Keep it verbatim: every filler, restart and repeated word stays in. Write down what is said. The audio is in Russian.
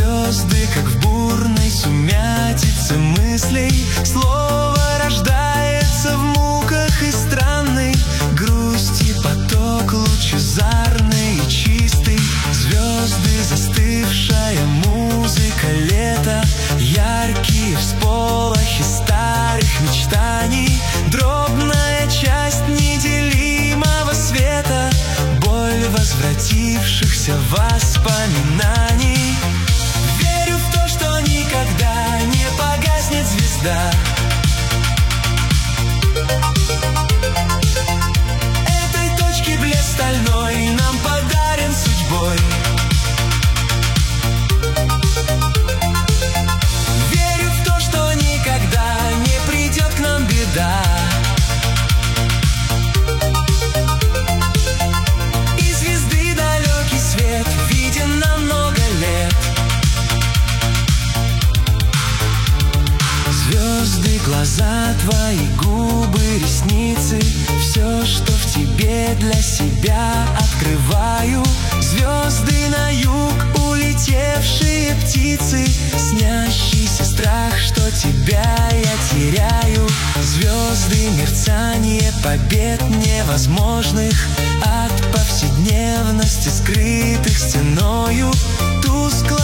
Звезды, как в бурной сумятице мыслей, слово рождается в муках и странной грусти. Поток лучезарный и чистый, звезды, застывшая музыка лета, яркие всполохи старых мечтаний, дробная часть неделимого света, боль возвратившихся воспоминаний. Верю в то, что никогда не погаснет звезда. Этой точки блеск стальной нам подарен судьбой. Верю в то, что никогда не придет к нам беда. И звезды далекий свет виден на много лет. Звезды, глаза твои, губы, ресницы, все, что в тебе для себя открываю. Звезды на юг, улетевшие птицы, снящийся страх, что тебя я теряю. Звезды, мерцание побед невозможных, от повседневности скрытых стеною. Тускло